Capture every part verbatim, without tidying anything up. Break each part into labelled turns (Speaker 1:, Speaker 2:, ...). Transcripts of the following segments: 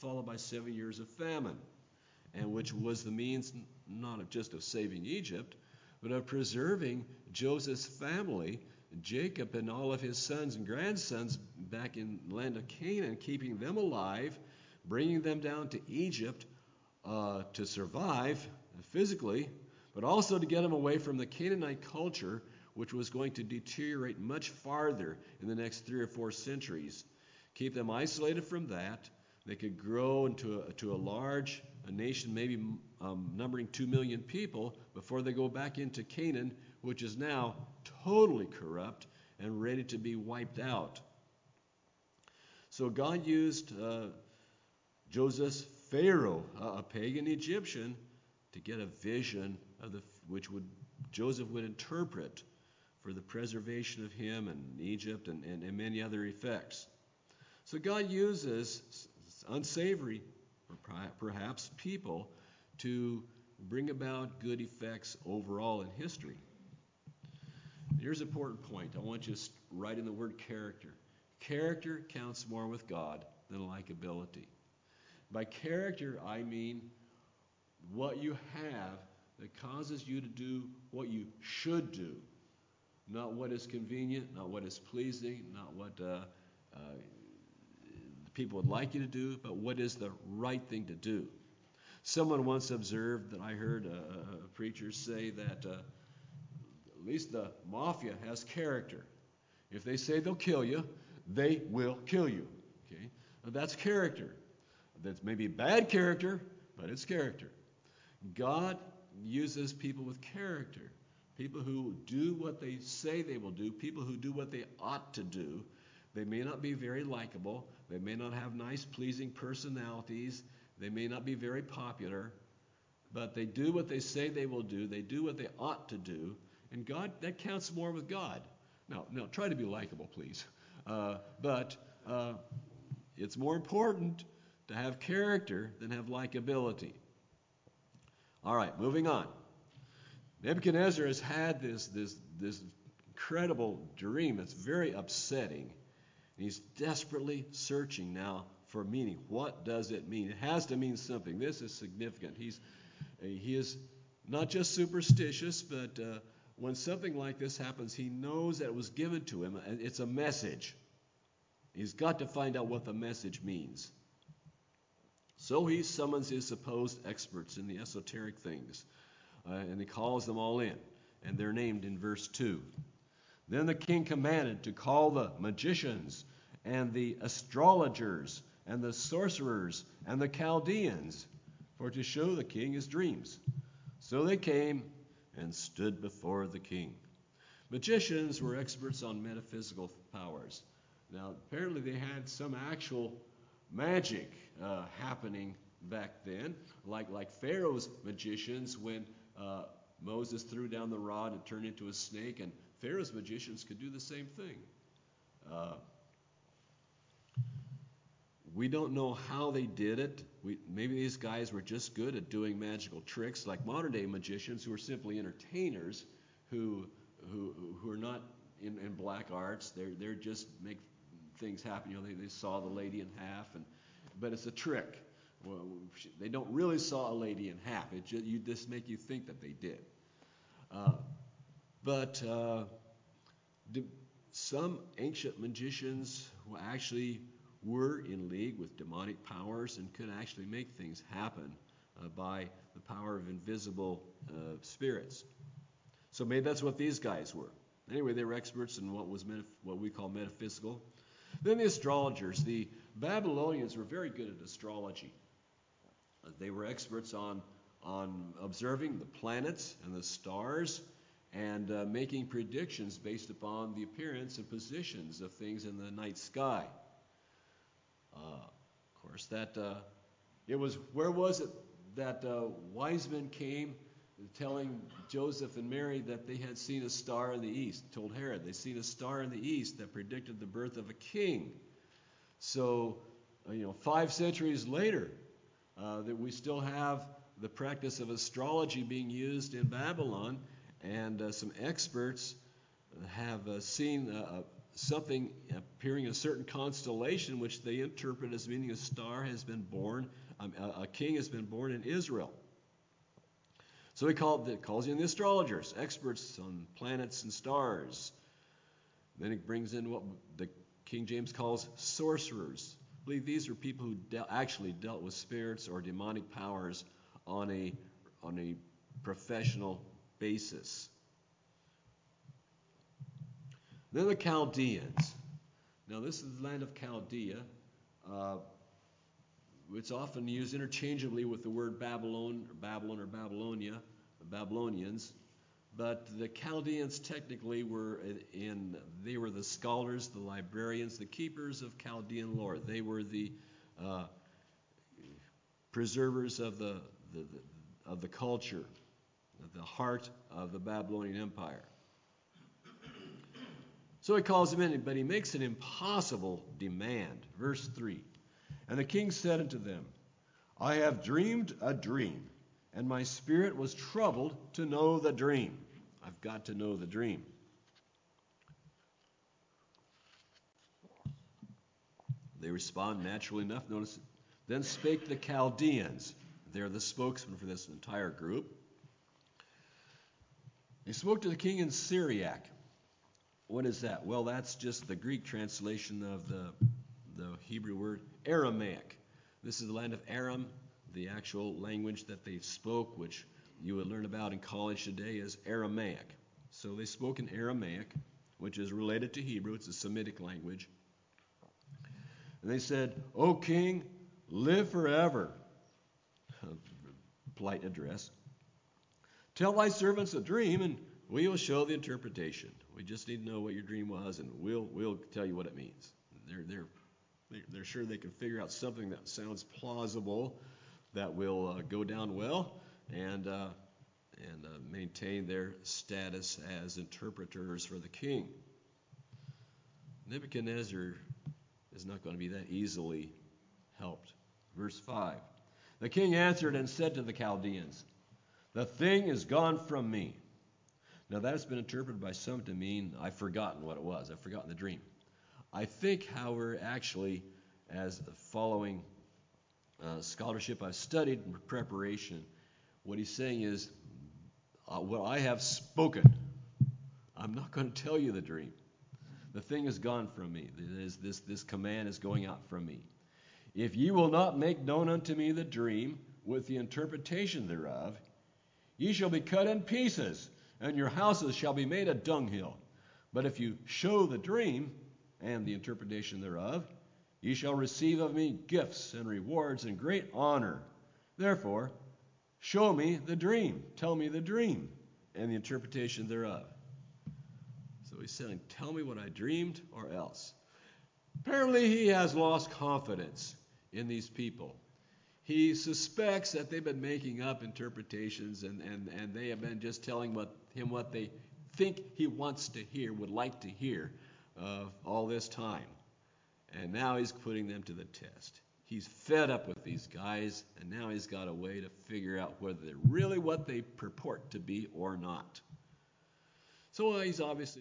Speaker 1: followed by seven years of famine, and which was the means not of just of saving Egypt, but of preserving Joseph's family, Jacob and all of his sons and grandsons back in the land of Canaan, keeping them alive, bringing them down to Egypt uh, to survive physically, but also to get them away from the Canaanite culture, which was going to deteriorate much farther in the next three or four centuries. Keep them isolated from that. They could grow into a, to a large a nation, maybe um, numbering two million people, before they go back into Canaan, which is now totally corrupt and ready to be wiped out. So God used uh, Joseph's Pharaoh, a pagan Egyptian, to get a vision of the which would Joseph would interpret for the preservation of him and Egypt and, and, and many other effects. So God uses unsavory, or perhaps people, to bring about good effects overall in history. Here's an important point. I want you to write in the word character. Character counts more with God than likability. By character, I mean what you have that causes you to do what you should do. Not what is convenient, not what is pleasing, not what uh, uh, people would like you to do, but what is the right thing to do. Someone once observed that I heard a, a preacher say that uh, at least the mafia has character. If they say they'll kill you, they will kill you. Okay, now, that's character. That's maybe bad character, but it's character. God uses people with character, people who do what they say they will do, people who do what they ought to do. They may not be very likable. They may not have nice, pleasing personalities. They may not be very popular, but they do what they say they will do. They do what they ought to do, and God, that counts more with God. Now, now try to be likable, please. Uh, but uh, it's more important to have character than have likability. All right, moving on. Nebuchadnezzar has had this, this, this incredible dream that's very upsetting. He's desperately searching now for meaning. What does it mean? It has to mean something. This is significant. He's, he is not just superstitious, but uh, when something like this happens, he knows that it was given to him, and it's a message. He's got to find out what the message means. So he summons his supposed experts in the esoteric things, uh, and he calls them all in, and they're named in verse two. Then the king commanded to call the magicians and the astrologers and the sorcerers and the Chaldeans, for to show the king his dreams. So they came and stood before the king. Magicians were experts on metaphysical powers. Now, apparently they had some actual magic uh, happening back then, like, like Pharaoh's magicians when uh, Moses threw down the rod and turned into a snake, and Pharaoh's magicians could do the same thing. Uh, we don't know how they did it. We, maybe these guys were just good at doing magical tricks, like modern-day magicians who are simply entertainers, who who who are not in, in black arts. They're they're just make things happen. You know, they, they saw the lady in half, and but it's a trick. Well, they don't really saw a lady in half. It just, you just make you think that they did. Uh, but uh, some ancient magicians who actually were in league with demonic powers and could actually make things happen uh, by the power of invisible uh, spirits. So maybe that's what these guys were. Anyway, they were experts in what was metaph- what we call metaphysical. Then the astrologers. The Babylonians were very good at astrology. Uh, they were experts on, on observing the planets and the stars and uh, making predictions based upon the appearance and positions of things in the night sky. Uh, of course, that uh, it was, where was it that uh, wise men came telling Joseph and Mary that they had seen a star in the east? Told Herod they'd seen a star in the east that predicted the birth of a king. So, uh, you know, five centuries later, uh, that we still have the practice of astrology being used in Babylon, and uh, some experts have uh, seen uh, something appearing in a certain constellation, which they interpret as meaning a star has been born, um, a, a king has been born in Israel. So he called, it calls in the astrologers, experts on planets and stars. Then he brings in what the King James calls sorcerers. I believe these are people who de- actually dealt with spirits or demonic powers on a, on a professional basis. Then the Chaldeans. Now this is the land of Chaldea. Uh, it's often used interchangeably with the word Babylon, or Babylon or Babylonia, the Babylonians. But the Chaldeans technically were in, they were the scholars, the librarians, the keepers of Chaldean lore. They were the uh, preservers of the, the, the of the culture, of the heart of the Babylonian Empire. So he calls them in, but he makes an impossible demand. Verse three. And the king said unto them, I have dreamed a dream, and my spirit was troubled to know the dream. I've got to know the dream. They respond naturally enough. Notice, then spake the Chaldeans. They're the spokesman for this entire group. They spoke to the king in Syriac. What is that? Well, that's just the Greek translation of the, the Hebrew word Aramaic. This is the land of Aram, the actual language that they spoke, which you would learn about in college today as Aramaic. So they spoke in Aramaic, which is related to Hebrew. It's a Semitic language. And they said, O king, live forever. Polite address. Tell thy servants a dream, and we will show the interpretation. We just need to know what your dream was, and we'll we'll tell you what it means. They're they're they're sure they can figure out something that sounds plausible, that will uh, go down well, and uh, and uh, maintain their status as interpreters for the king. Nebuchadnezzar is not going to be that easily helped. Verse five. The king answered and said to the Chaldeans, the thing is gone from me. Now that's been interpreted by some to mean I've forgotten what it was. I've forgotten the dream. I think, however, actually, as following uh, scholarship I've studied in preparation, what he's saying is, uh, well, I have spoken. I'm not going to tell you the dream. The thing is gone from me. This, this, this command is going out from me. If ye will not make known unto me the dream with the interpretation thereof, ye shall be cut in pieces, and your houses shall be made a dunghill. But if you show the dream and the interpretation thereof, ye shall receive of me gifts and rewards and great honor. Therefore, show me the dream. Tell me the dream and the interpretation thereof. So he's saying, tell me what I dreamed or else. Apparently he has lost confidence in these people. He suspects that they've been making up interpretations and, and, and they have been just telling what, him what they think he wants to hear, would like to hear uh, all this time. And now he's putting them to the test. He's fed up with these guys, and now he's got a way to figure out whether they're really what they purport to be or not. So uh, he's obviously...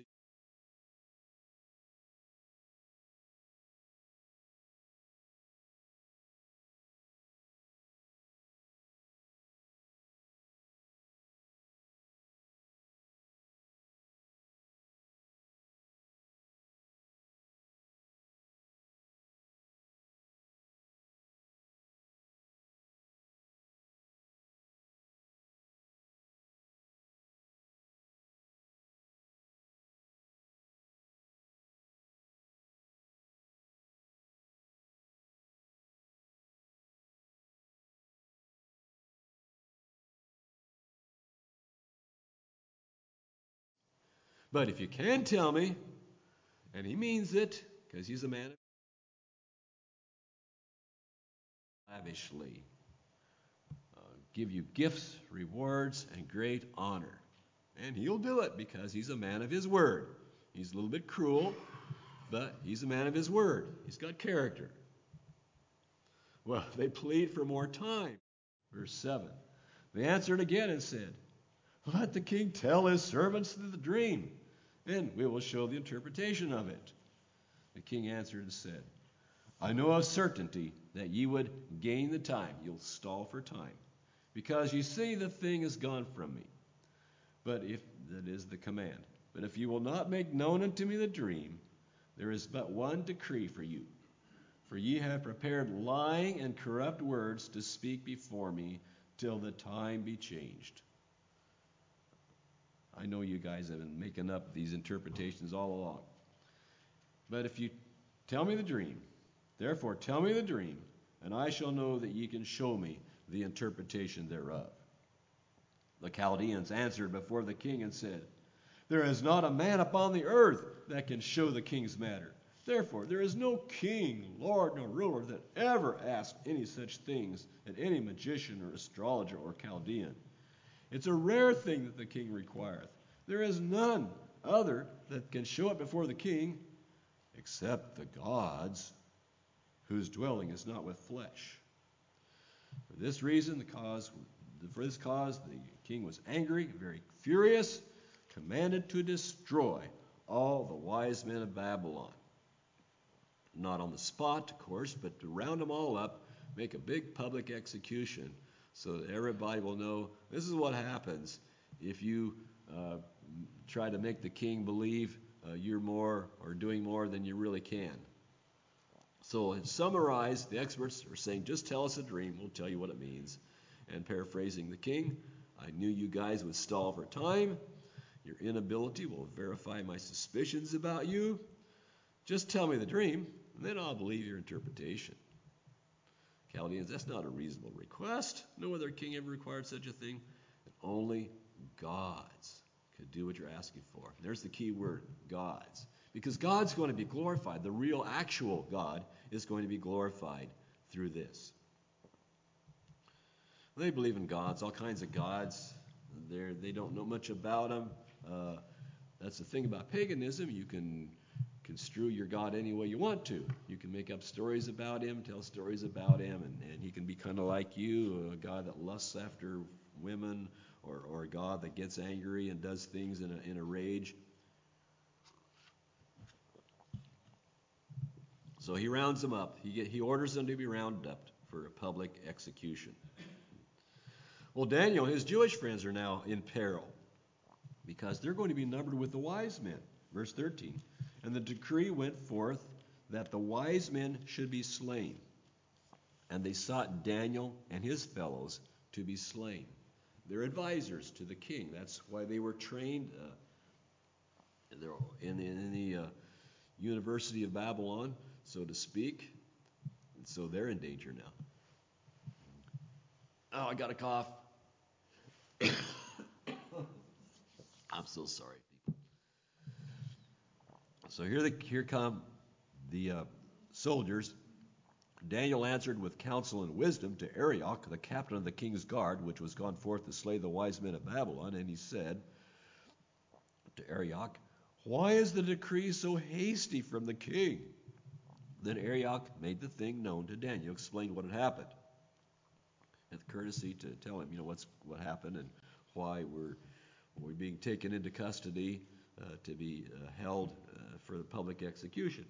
Speaker 1: But if you can tell me, and he means it, because he's a man of lavishly, uh, give you gifts, rewards, and great honor. And he'll do it because he's a man of his word. He's a little bit cruel, but he's a man of his word. He's got character. Well, they plead for more time. Verse seven. They answered again and said, let the king tell his servants the dream, and we will show the interpretation of it. The king answered and said, I know of certainty that ye would gain the time. You'll stall for time, because you see the thing is gone from me. But if, that is the command, but if you will not make known unto me the dream, there is but one decree for you. For ye have prepared lying and corrupt words to speak before me till the time be changed. I know you guys have been making up these interpretations all along. But if you tell me the dream, therefore tell me the dream, and I shall know that ye can show me the interpretation thereof. The Chaldeans answered before the king and said, There is not a man upon the earth that can show the king's matter. Therefore, there is no king, lord, nor ruler that ever asked any such things at any magician or astrologer or Chaldean. It's a rare thing that the king requireth. There is none other that can show it before the king, except the gods, whose dwelling is not with flesh. For this reason, the cause, for this cause, the king was angry, very furious, commanded to destroy all the wise men of Babylon. Not on the spot, of course, but to round them all up, make a big public execution so that everybody will know this is what happens if you uh, try to make the king believe uh, you're more or doing more than you really can. So, in summarize, the experts are saying, just tell us a dream, we'll tell you what it means. And paraphrasing the king, I knew you guys would stall for time. Your inability will verify my suspicions about you. Just tell me the dream, and then I'll believe your interpretation. Chaldeans, that's not a reasonable request. No other king ever required such a thing. And only gods could do what you're asking for. And there's the key word, gods. Because God's going to be glorified. The real, actual God is going to be glorified through this. They believe in gods, all kinds of gods. They're, they don't know much about them. Uh, that's the thing about paganism. You can construe your God any way you want to. You can make up stories about him, tell stories about him, and, and he can be kind of like you, a God that lusts after women, or, or a God that gets angry and does things in a, in a rage. So he rounds them up. He, he orders them to be rounded up for a public execution. Well, Daniel and his Jewish friends are now in peril because they're going to be numbered with the wise men. Verse thirteen. And the decree went forth that the wise men should be slain. And they sought Daniel and his fellows to be slain. They're advisors to the king. That's why they were trained uh, in the, in the uh, University of Babylon, so to speak. And so they're in danger now. Oh, I got a cough. I'm so sorry, people. So here, the, here come the uh, soldiers. Daniel answered with counsel and wisdom to Arioch, the captain of the king's guard, which was gone forth to slay the wise men of Babylon. And he said to Arioch, Why is the decree so hasty from the king? Then Arioch made the thing known to Daniel, explained what had happened. Had the courtesy to tell him, you know, what's what happened and why we're we're being taken into custody uh, to be uh, held uh, for the public execution.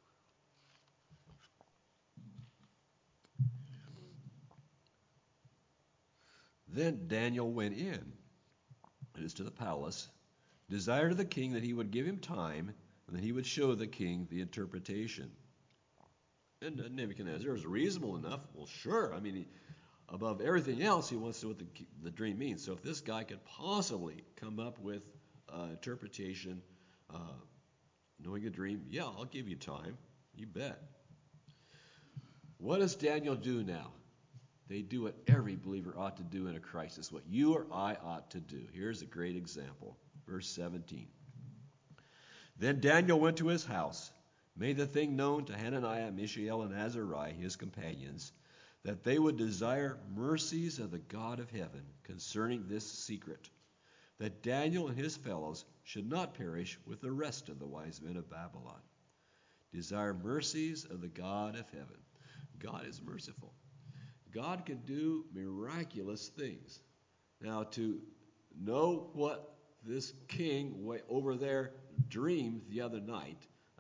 Speaker 1: Then Daniel went in, it is to the palace, desired of the king that he would give him time, and that he would show the king the interpretation. And uh, Nebuchadnezzar was reasonable enough. Well, sure. I mean, he, above everything else, he wants to know what the, the dream means. So if this guy could possibly come up with uh, interpretation, uh, knowing a dream, yeah, I'll give you time. You bet. What does Daniel do now? They do what every believer ought to do in a crisis, what you or I ought to do. Here's a great example. Verse seventeen. Then Daniel went to his house, made the thing known to Hananiah, Mishael, and Azariah, his companions, that they would desire mercies of the God of heaven concerning this secret, that Daniel and his fellows should not perish with the rest of the wise men of Babylon. Desire mercies of the God of heaven. God is merciful. God can do miraculous things. Now, to know what this king way over there dreamed the other night,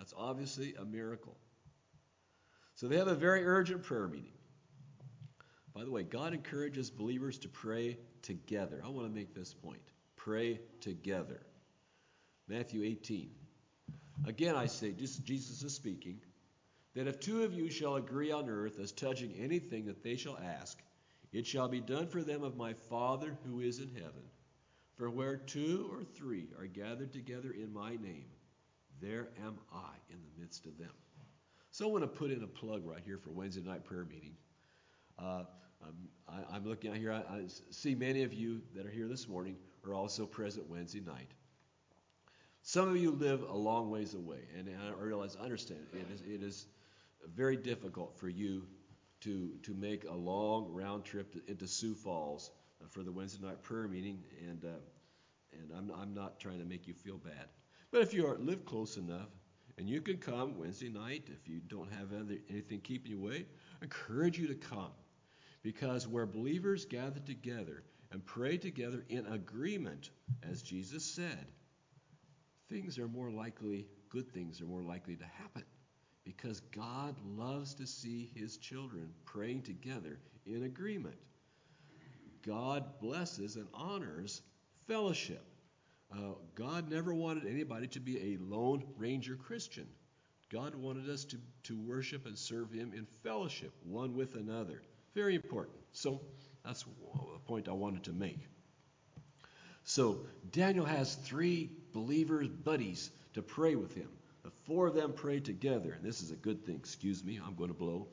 Speaker 1: That's obviously a miracle. So they have a very urgent prayer meeting. By the way, God encourages believers to pray together. I want to make this point. Pray together. Matthew eighteen. Again, I say, just Jesus is speaking, that if two of you shall agree on earth as touching anything that they shall ask, it shall be done for them of my Father who is in heaven. For where two or three are gathered together in my name, there am I in the midst of them. So I want to put in a plug right here for Wednesday night prayer meeting. Uh, I'm, I, I'm looking out here. I, I see many of you that are here this morning are also present Wednesday night. Some of you live a long ways away, and I realize, I understand, it is, it is very difficult for you to, to make a long round trip to, into Sioux Falls uh, for the Wednesday night prayer meeting, and, uh, and I'm, I'm not trying to make you feel bad. But if you are, live close enough, and you can come Wednesday night, if you don't have other, anything keeping you away, I encourage you to come. Because where believers gather together and pray together in agreement, as Jesus said, things are more likely, good things are more likely to happen. Because God loves to see his children praying together in agreement. God blesses and honors fellowship. Uh, God never wanted anybody to be a Lone Ranger Christian. God wanted us to, to worship and serve him in fellowship, one with another. Very important. So that's a point I wanted to make. So Daniel has three believers, buddies, to pray with him. The four of them pray together, and this is a good thing. Excuse me, I'm going to blow.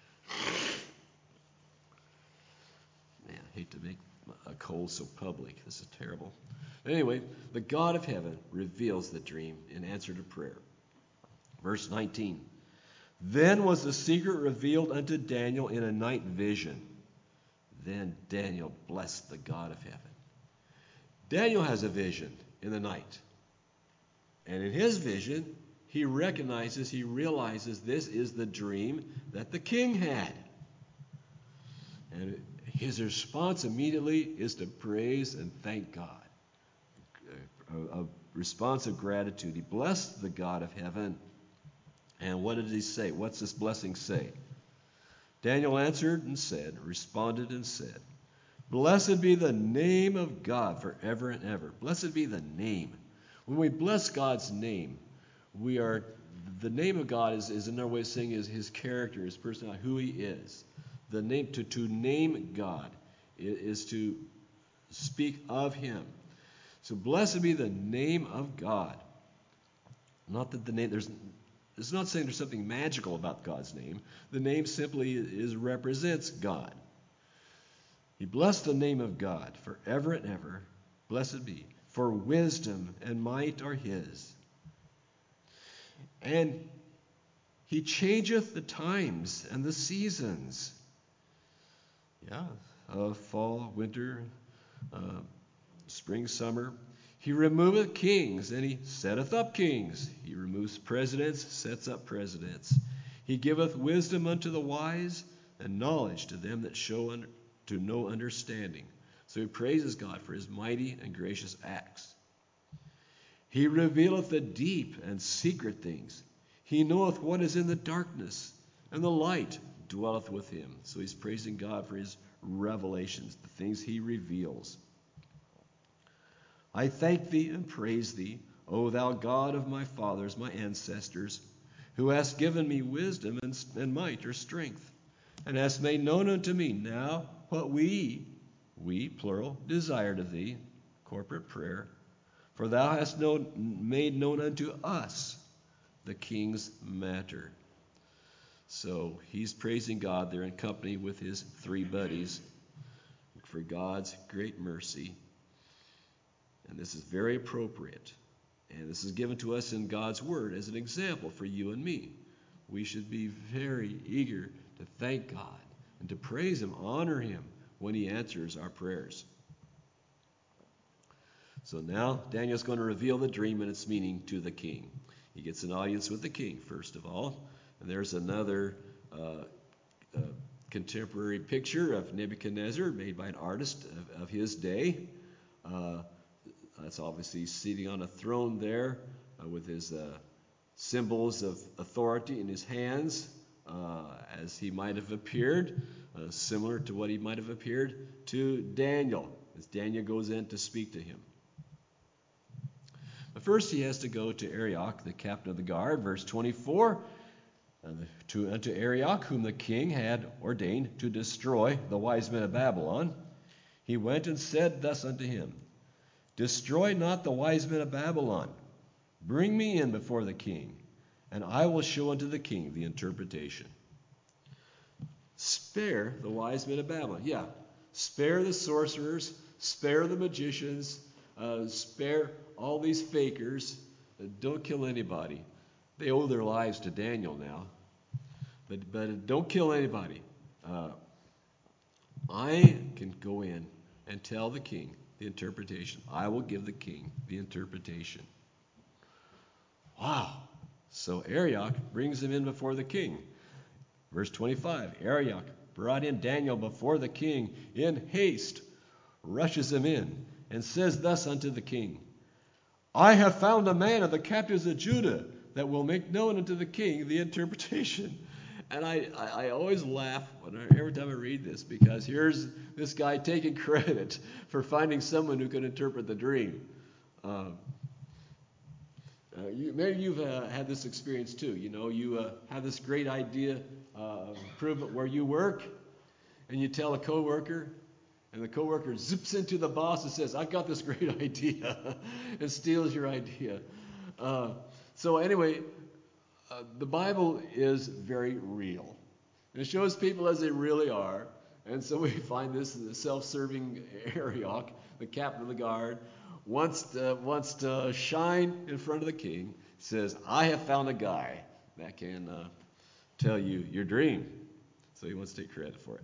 Speaker 1: Man, I hate to make a cold so public. This is terrible. Anyway, the God of heaven reveals the dream in answer to prayer. Verse nineteen. Then was the secret revealed unto Daniel in a night vision. Then Daniel blessed the God of heaven. Daniel has a vision in the night. And in his vision, he recognizes, he realizes this is the dream that the king had. And his response immediately is to praise and thank God. A, a response of gratitude. He blessed the God of heaven. And what did he say? What's this blessing say? Daniel answered and said, responded and said, blessed be the name of God forever and ever. Blessed be the name. When we bless God's name, we are, the name of God is, is another way of saying is his character, his personality, who he is. The name, to, to name God is, is to speak of him. So blessed be the name of God. Not that the name, there's, it's not saying there's something magical about God's name. The name simply is represents God. He blessed the name of God forever and ever. Blessed be. For wisdom and might are his. And he changeth the times and the seasons. Yeah, uh, fall, winter, uh, spring, summer. He removeth kings, and he setteth up kings. He removes presidents, sets up presidents. He giveth wisdom unto the wise, and knowledge to them that show under, to know understanding. So he praises God for his mighty and gracious acts. He revealeth the deep and secret things. He knoweth what is in the darkness, and the light dwelleth with him. So he's praising God for his revelations, the things he reveals. I thank thee and praise thee, O thou God of my fathers, my ancestors, who hast given me wisdom and, and might or strength, and hast made known unto me now what we, we, plural, desired of thee, corporate prayer, for thou hast known, made known unto us the king's matter. So he's praising God there in company with his three buddies for God's great mercy. And this is very appropriate. And this is given to us in God's word as an example for you and me. We should be very eager to thank God and to praise him, honor him when he answers our prayers. So now Daniel's going to reveal the dream and its meaning to the king. He gets an audience with the king, first of all. And there's another uh, uh, contemporary picture of Nebuchadnezzar made by an artist of, of his day. Uh, that's obviously sitting on a throne there uh, with his uh, symbols of authority in his hands, uh, as he might have appeared, uh, similar to what he might have appeared to Daniel, as Daniel goes in to speak to him. But first he has to go to Arioch, the captain of the guard, verse twenty-four, and to, unto Arioch, whom the king had ordained to destroy the wise men of Babylon. He went and said thus unto him, Destroy not the wise men of Babylon. Bring me in before the king, and I will show unto the king the interpretation. Spare the wise men of Babylon. Yeah, spare the sorcerers, spare the magicians, uh, spare all these fakers. Uh, don't kill anybody. They owe their lives to Daniel now. But, but don't kill anybody. Uh, I can go in and tell the king the interpretation. I will give the king the interpretation. Wow. So Arioch brings him in before the king. Verse twenty-five, Arioch brought in Daniel before the king in haste, rushes him in, and says thus unto the king, I have found a man of the captives of Judah that will make known unto the king the interpretation. And I, I, I always laugh when I, every time I read this, because here's this guy taking credit for finding someone who can interpret the dream. Uh, uh, you, maybe you've uh, had this experience too. You know, you uh, have this great idea uh, of improvement where you work, and you tell a coworker, and the coworker zips into the boss and says, I've got this great idea, and steals your idea. Uh, so anyway, uh, the Bible is very real. It shows people as they really are. And so we find this self-serving Arioch, the captain of the guard, wants to, wants to shine in front of the king, says, I have found a guy that can uh, tell you your dream. So he wants to take credit for it.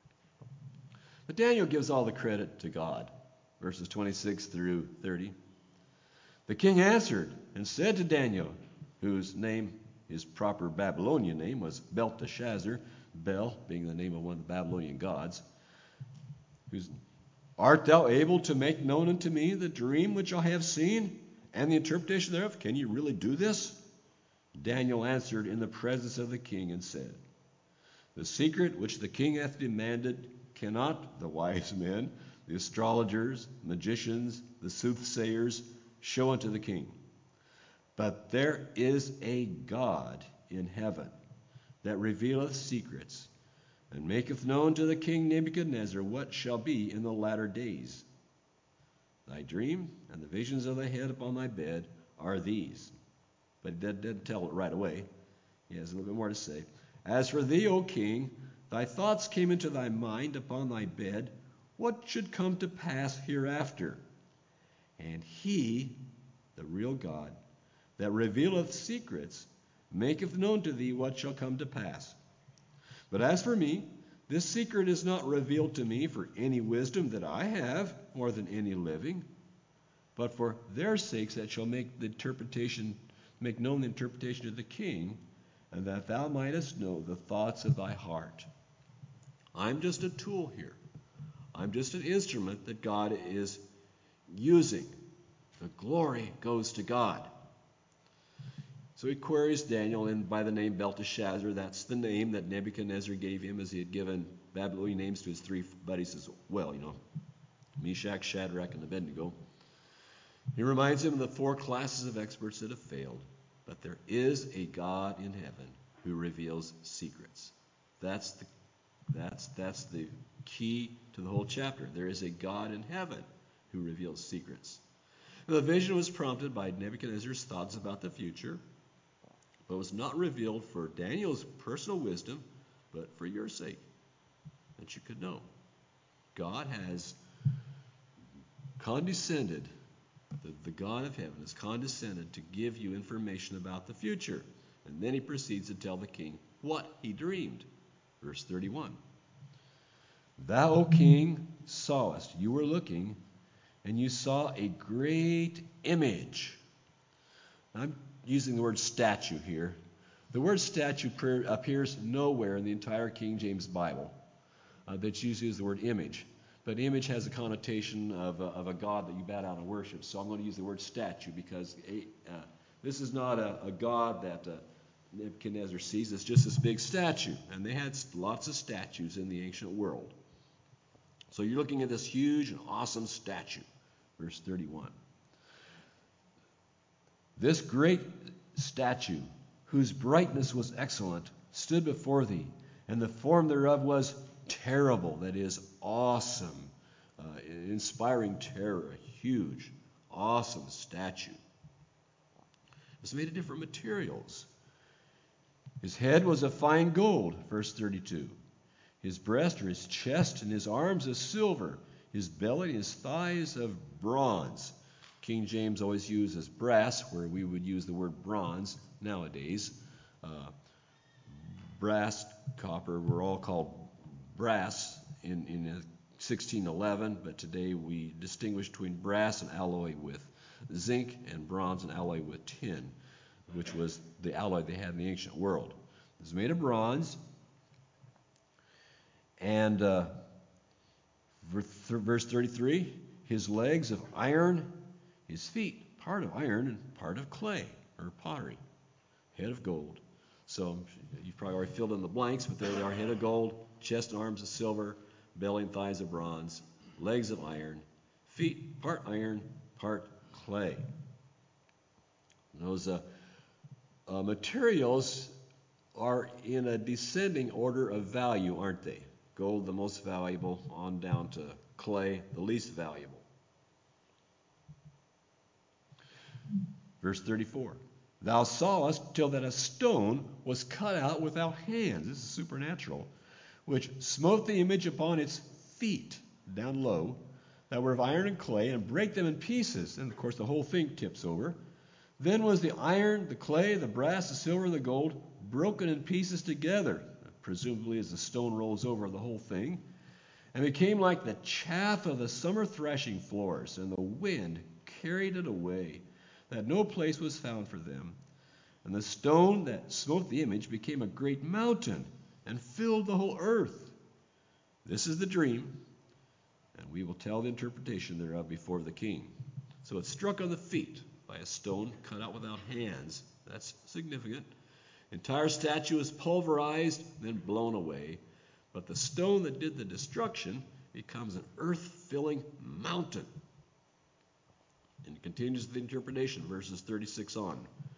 Speaker 1: But Daniel gives all the credit to God. Verses twenty-six through thirty. The king answered and said to Daniel, whose name, his proper Babylonian name, was Belteshazzar, Bel being the name of one of the Babylonian gods, whose, Art thou able to make known unto me the dream which I have seen, and the interpretation thereof? Can you really do this? Daniel answered in the presence of the king and said, The secret which the king hath demanded cannot the wise men, the astrologers, magicians, the soothsayers, show unto the king. But there is a God in heaven that revealeth secrets, and maketh known to the king Nebuchadnezzar what shall be in the latter days. Thy dream and the visions of thy head upon thy bed are these. But he didn't tell it right away. He has a little bit more to say. As for thee, O king, thy thoughts came into thy mind upon thy bed, what should come to pass hereafter? And he, the real God, that revealeth secrets, maketh known to thee what shall come to pass. But as for me, this secret is not revealed to me for any wisdom that I have, more than any living, but for their sakes that shall make the interpretation, make known the interpretation to the king, and that thou mightest know the thoughts of thy heart. I'm just a tool here. I'm just an instrument that God is using. The glory goes to God. So he queries Daniel in by the name Belteshazzar. That's the name that Nebuchadnezzar gave him, as he had given Babylonian names to his three buddies as well, you know, Meshach, Shadrach, and Abednego. He reminds him of the four classes of experts that have failed. But there is a God in heaven who reveals secrets. That's the, that's, that's the key to the whole chapter. There is a God in heaven who reveals secrets. Now, the vision was prompted by Nebuchadnezzar's thoughts about the future, but was not revealed for Daniel's personal wisdom, but for your sake, that you could know. God has condescended, the, the God of heaven has condescended to give you information about the future. And then he proceeds to tell the king what he dreamed. Verse thirty-one. Thou, O king, sawest, you were looking, and you saw a great image. I'm using the word statue here. The word statue appears nowhere in the entire King James Bible. Uh, that's usually is the word image. But image has a connotation of a, of a god that you bow down and worship. So I'm going to use the word statue because a, uh, This is not a, a god that uh, Nebuchadnezzar sees. It's just this big statue. And they had lots of statues in the ancient world. So you're looking at this huge and awesome statue. Verse thirty-one. This great statue, whose brightness was excellent, stood before thee, and the form thereof was terrible, that is, awesome, uh, inspiring terror, a huge, awesome statue. It was made of different materials. His head was of fine gold, verse thirty-two. His breast or his chest and his arms of silver, his belly and his thighs of bronze. King James always uses brass, where we would use the word bronze nowadays. Uh, brass, copper, were all called brass in, in sixteen eleven, but today we distinguish between brass and alloy with zinc and bronze and alloy with tin, which was the alloy they had in the ancient world. It was made of bronze, and uh, verse thirty-three, his legs of iron, his feet part of iron and part of clay or pottery, head of gold. So you've probably already filled in the blanks, but there they are: head of gold, chest and arms of silver, belly and thighs of bronze, legs of iron, feet part iron, part clay. Those uh, uh, materials are in a descending order of value, aren't they? Gold, the most valuable, on down to clay, the least valuable. Verse thirty-four. Thou sawest till that a stone was cut out without hands. This is supernatural. Which smote the image upon its feet, down low, that were of iron and clay, and brake them in pieces. And, of course, the whole thing tips over. Then was the iron, the clay, the brass, the silver, and the gold broken in pieces together, presumably as the stone rolls over the whole thing, and became like the chaff of the summer threshing floors, and the wind carried it away, that no place was found for them. And the stone that smote the image became a great mountain, and filled the whole earth. This is the dream, and we will tell the interpretation thereof before the king. So it's struck on the feet by a stone cut out without hands. That's significant. The entire statue is pulverized, then blown away. But the stone that did the destruction becomes an earth-filling mountain. And it continues the interpretation, verses thirty-six on.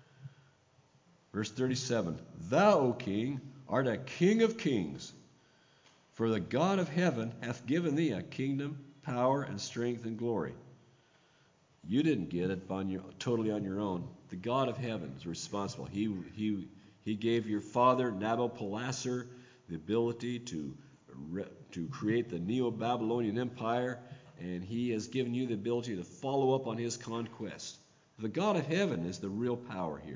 Speaker 1: Verse thirty-seven. Thou, O king, art a king of kings, for the God of heaven hath given thee a kingdom, power, and strength, and glory. You didn't get it on your, totally on your own. The God of heaven is responsible. He, he, he gave your father, Nabopolassar, the ability to, to create the Neo-Babylonian Empire, and he has given you the ability to follow up on his conquest. The God of heaven is the real power here.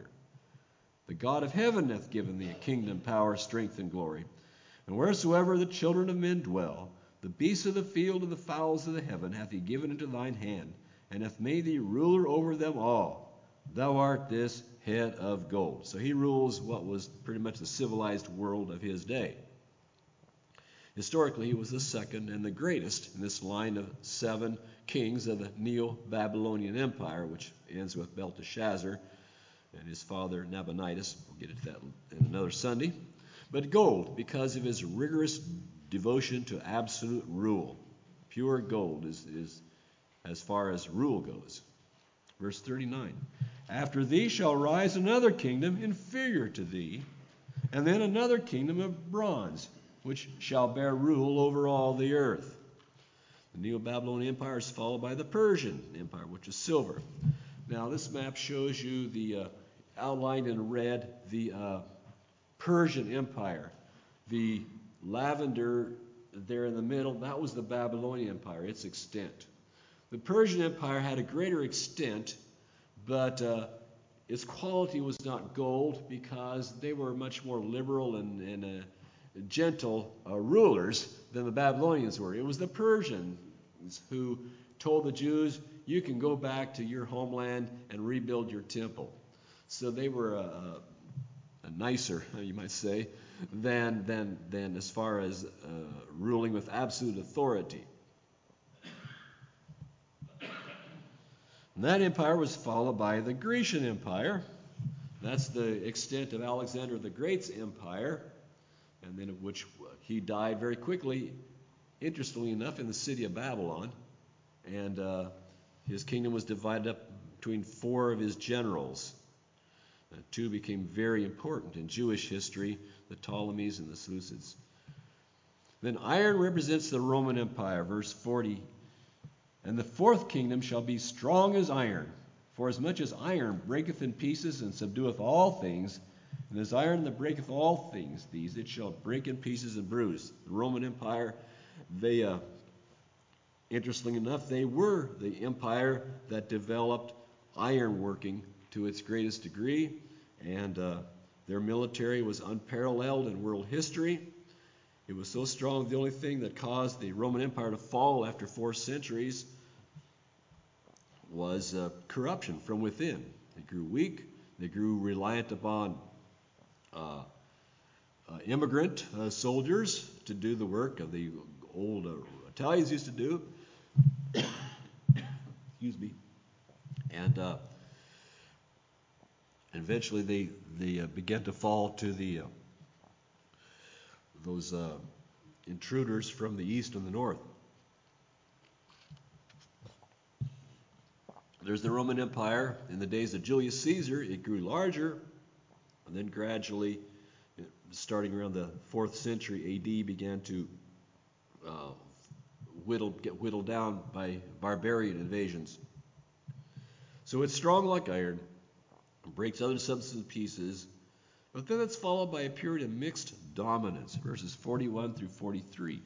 Speaker 1: The God of heaven hath given thee a kingdom, power, strength, and glory. And wheresoever the children of men dwell, the beasts of the field and the fowls of the heaven hath he given into thine hand, and hath made thee ruler over them all. Thou art this head of gold. So he rules what was pretty much the civilized world of his day. Historically, he was the second and the greatest in this line of seven kings of the Neo-Babylonian Empire, which ends with Belteshazzar and his father Nabonidus. We'll get into that in another Sunday. But gold, because of his rigorous devotion to absolute rule. Pure gold is, is as far as rule goes. Verse thirty-nine. After thee shall rise another kingdom inferior to thee, and then another kingdom of bronze, which shall bear rule over all the earth. The Neo-Babylonian Empire is followed by the Persian Empire, which is silver. Now, this map shows you the uh, outlined in red the uh, Persian Empire. The lavender there in the middle, that was the Babylonian Empire, its extent. The Persian Empire had a greater extent, but uh, its quality was not gold because they were much more liberal and, and uh, gentle uh, rulers than the Babylonians were. It was the Persians who told the Jews, you can go back to your homeland and rebuild your temple. So they were a, a, a nicer, you might say, than, than, than as far as uh, ruling with absolute authority. And that empire was followed by the Grecian Empire, That's the extent of Alexander the Great's empire, and then of which he died very quickly, interestingly enough, in the city of Babylon. And uh, his kingdom was divided up between four of his generals. Uh, two became very important in Jewish history, the Ptolemies and the Seleucids. Then iron represents the Roman Empire, verse forty. And the fourth kingdom shall be strong as iron, for as much as iron breaketh in pieces and subdueth all things, and as iron that breaketh all things, these it shall break in pieces and bruise. The Roman Empire, they, uh, interestingly enough, they were the empire that developed iron working to its greatest degree, and uh, their military was unparalleled in world history. It was so strong, the only thing that caused the Roman Empire to fall after four centuries was uh, corruption from within. They grew weak. They grew reliant upon uh, uh, immigrant uh, soldiers to do the work of the old uh, Italians used to do. Excuse me. And uh, eventually they, they uh, began to fall to the uh, those uh, intruders from the east and the north. There's the Roman Empire. In the days of Julius Caesar, it grew larger, and then gradually, starting around the fourth century A D, began to uh, whittle, get whittled down by barbarian invasions. So it's strong like iron, breaks other substances to pieces, but then it's followed by a period of mixed dominance, verses forty-one through forty-three.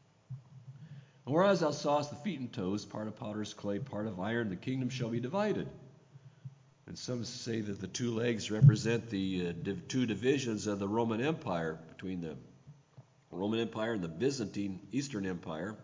Speaker 1: Whereas thou sawest the feet and toes, part of potter's clay, part of iron, the kingdom shall be divided. And some say that the two legs represent the uh, div- two divisions of the Roman Empire, between the Roman Empire and the Byzantine Eastern Empire,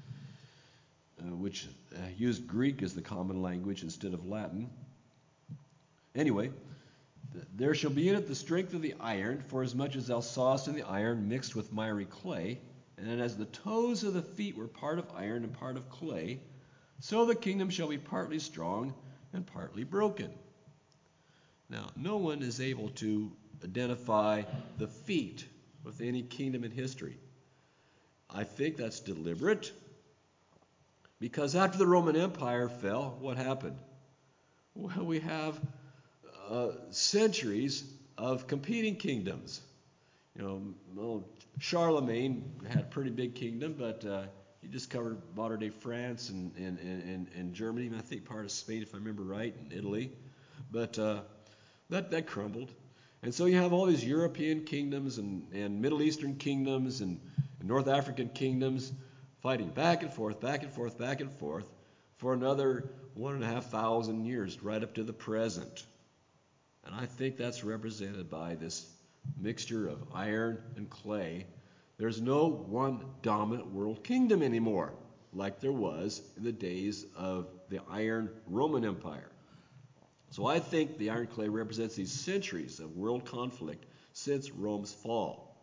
Speaker 1: uh, which uh, used Greek as the common language instead of Latin. Anyway, th- there shall be in it the strength of the iron, for as much as thou sawest in the iron mixed with miry clay, and as the toes of the feet were part of iron and part of clay, so the kingdom shall be partly strong and partly broken. Now, no one is able to identify the feet with any kingdom in history. I think that's deliberate, because after the Roman Empire fell, what happened? Well, we have uh, centuries of competing kingdoms. You know, well, Charlemagne had a pretty big kingdom, but uh, he just covered modern-day France and, and, and, and Germany, and I think part of Spain, if I remember right, and Italy. But uh, that, that crumbled. And so you have all these European kingdoms and, and Middle Eastern kingdoms and, and North African kingdoms fighting back and forth, back and forth, back and forth for another one and a half thousand years, right up to the present. And I think that's represented by this mixture of iron and clay. There's no one dominant world kingdom anymore, like there was in the days of the Iron Roman Empire. So I think the iron clay represents these centuries of world conflict since Rome's fall.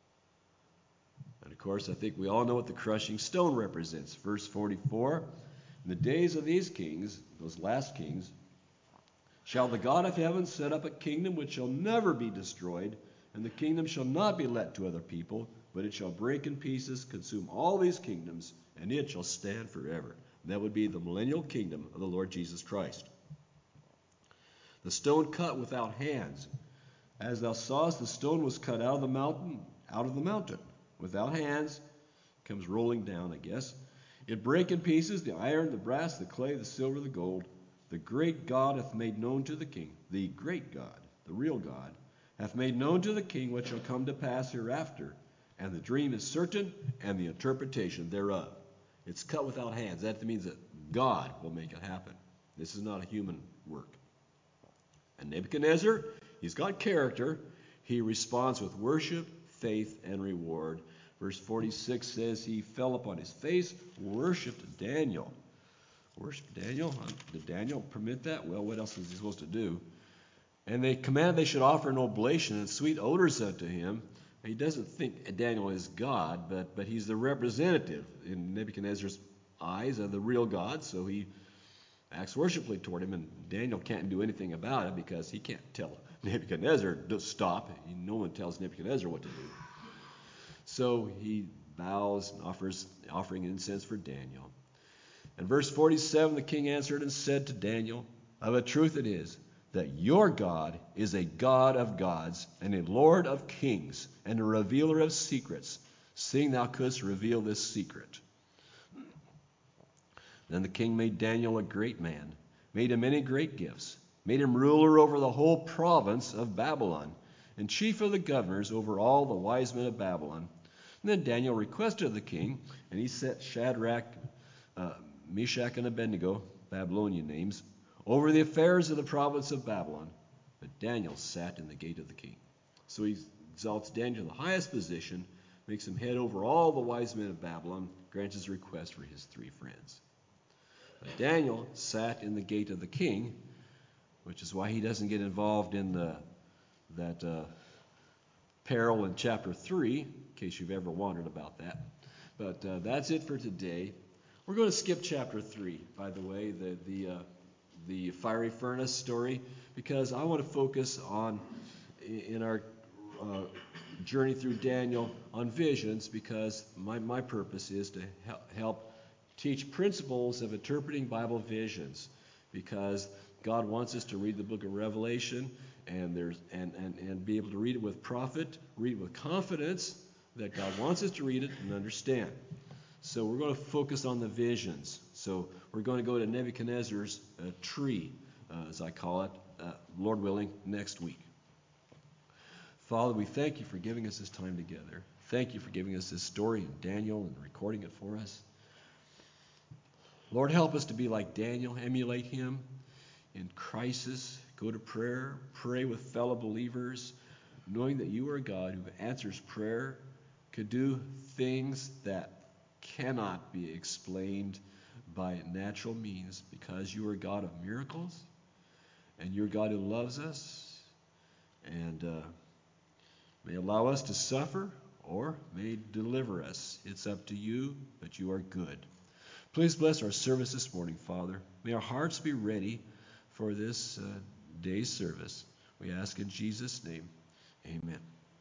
Speaker 1: And of course, I think we all know what the crushing stone represents. Verse forty-four, in the days of these kings, those last kings, shall the God of heaven set up a kingdom which shall never be destroyed, and the kingdom shall not be let to other people, but it shall break in pieces, consume all these kingdoms, and it shall stand forever. And that would be the millennial kingdom of the Lord Jesus Christ. The stone cut without hands. As thou sawest, the stone was cut out of the mountain, out of the mountain, without hands, comes rolling down, I guess. It brake in pieces the iron, the brass, the clay, the silver, the gold. The great God hath made known to the king, the great God, the real God, hath made known to the king what shall come to pass hereafter. And the dream is certain, and the interpretation thereof. It's cut without hands. That means that God will make it happen. This is not a human work. And Nebuchadnezzar, he's got character. He responds with worship, faith, and reward. Verse forty-six says he fell upon his face, worshipped Daniel. Worship Daniel? Did Daniel permit that? Well, what else is he supposed to do? And they command they should offer an oblation and sweet odors unto him. He doesn't think Daniel is God, but, but he's the representative in Nebuchadnezzar's eyes of the real God, so he acts worshipfully toward him, and Daniel can't do anything about it because he can't tell Nebuchadnezzar, don't stop. No one tells Nebuchadnezzar what to do. So he bows and offers offering incense for Daniel. In verse forty-seven, the king answered and said to Daniel, of a truth it is that your God is a God of gods and a Lord of kings and a revealer of secrets, seeing thou couldst reveal this secret. Then the king made Daniel a great man, made him many great gifts, made him ruler over the whole province of Babylon, and chief of the governors over all the wise men of Babylon. And then Daniel requested of the king, and he set Shadrach, uh, Meshach, and Abednego, Babylonian names, over the affairs of the province of Babylon. But Daniel sat in the gate of the king. So he exalts Daniel to the highest position, makes him head over all the wise men of Babylon, grants his request for his three friends. But Daniel sat in the gate of the king, which is why he doesn't get involved in the that uh, peril in chapter three, in case you've ever wondered about that. But uh, that's it for today. We're going to skip chapter three, by the way, the the uh, the fiery furnace story, because I want to focus on, in our uh, journey through Daniel, on visions, because my, my purpose is to help teach principles of interpreting Bible visions, because God wants us to read the book of Revelation and there's and, and, and be able to read it with profit, read it with confidence that God wants us to read it and understand. So we're going to focus on the visions. So we're going to go to Nebuchadnezzar's uh, tree, uh, as I call it, uh, Lord willing, next week. Father, we thank you for giving us this time together. Thank you for giving us this story in Daniel and recording it for us. Lord, help us to be like Daniel, emulate him in crisis, go to prayer, pray with fellow believers, knowing that you are a God who answers prayer, could do things that cannot be explained by natural means, because you are a God of miracles, and you're a God who loves us, and uh, may allow us to suffer or may deliver us. It's up to you, but you are good. Please bless our service this morning, Father. May our hearts be ready for this uh, day's service. We ask in Jesus' name, amen.